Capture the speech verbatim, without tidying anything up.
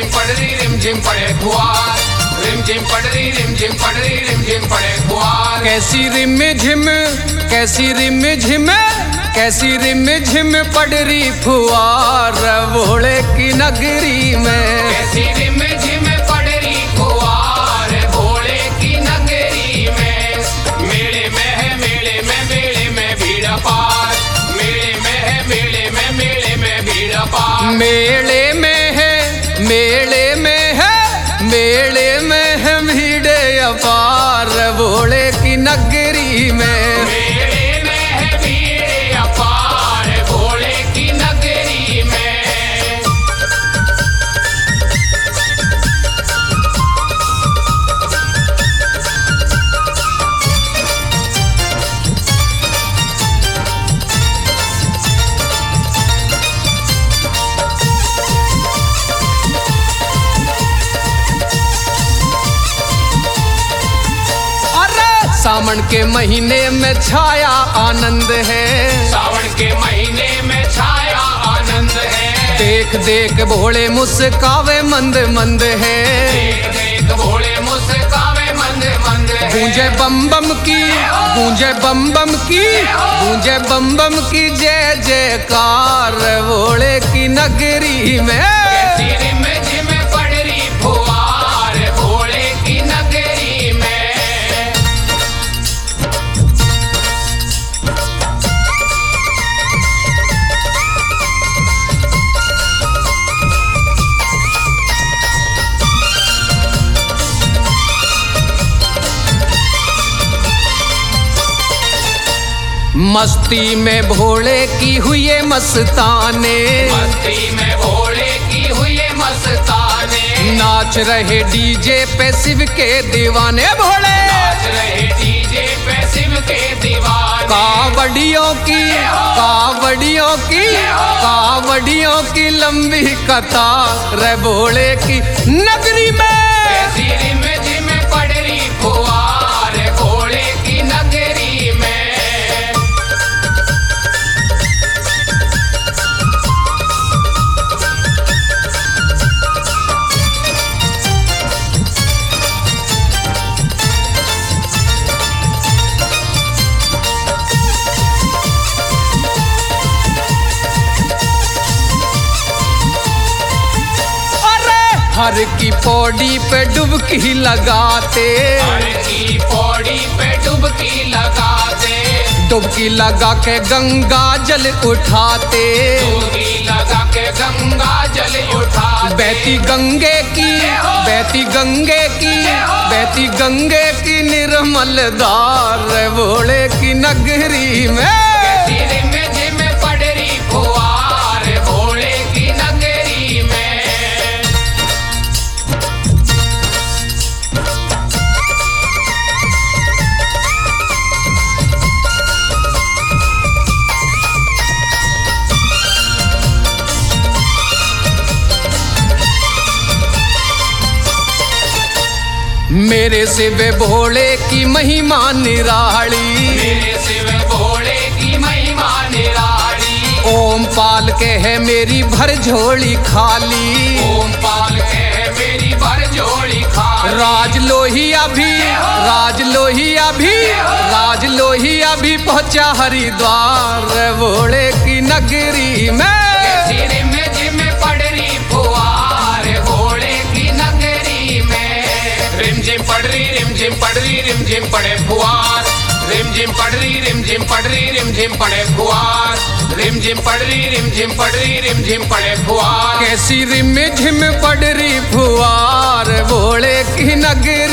पड़ रही रिम झिम पड़े फुहार, रिम झिम पड़ रही रिम झिम पड़ रही रिम झिम पड़े फुहार। कैसी रिम झिम कैसी रिम झिम कैसी रिम झिम पड़ रही फुहार भोले की नगरी में। कैसी रिम झिम पड़ रही फुहार भोले की नगरी में। मेले में है मेले में मेले में भीड़ पार, मेले में है मेले में मेले में भीड़ पार। मेले में है मेले में है मेले में है भीड़ अपार भोले की नगरी में। मेले में है भीड़ अपार भोले की नगरी में। सावन के महीने में छाया आनंद है, सावन के महीने में छाया आनंद है। देख देख भोले मुस्कावे मंद मंद है, देख देख भोले मुस्कावे मंद मंद है। गूंजे बम बम की गूंजे बम बम की गूंजे बम बम की जय जयकार भोले की नगरी में। कैसी रिम झिम पड़ रही फुहार भोले की नगरी में। मस्ती में भोले की हुई मस्ताने, मस्ती में भोले की हुई मस्ताने। नाच रहे डीजे पे शिव के दीवाने भोले, नाच रहे डीजे पे शिव के दीवाने। कावड़ियों की कावड़ियों की कावड़ियों की लंबी कतार भोले की नगरी में। कैसी रिम झिम पड़ रही फुहार भोले की नगरी में। हर की पौड़ी पे डुबकी लगाते, हर की पौड़ी पे डुबकी लगाते। डुबकी लगा के गंगा जल उठाते, डुबकी लगा के गंगा जल उठाते। बहती गंगे की बहती गंगे की बहती गंगे की निर्मल धार भोले की नगरी में। कैसी रिम झिम पड़ रही फुहार भोले की नगरी में। मेरे शिव भोले की महिमा निराली, मेरे शिव भोले की महिमा निराली। ओम पाल के है मेरी भर झोली खाली, ओम पाल के है मेरी भर झोली खाली। राज लोहिया भी राज लोहिया भी राज लोहिया भी पहुंचा हरिद्वार भोले की नगरी में। कैसी रिम झिम पड़ रही फुहार भोले की नगरी में। रिम झिम पड़ रही रिम झिम पड़ रही रिम झिम पड़े फुहार, रिम झिम पड़ रही रिम झिम पड़ रही रिम झिम पड़े फुहार, रिम झिम पड़ रही रिम झिम पड़ रही रिम झिम पड़े फुहार। कैसी रिम झिम पड़ रही फुहार भोले की नगरी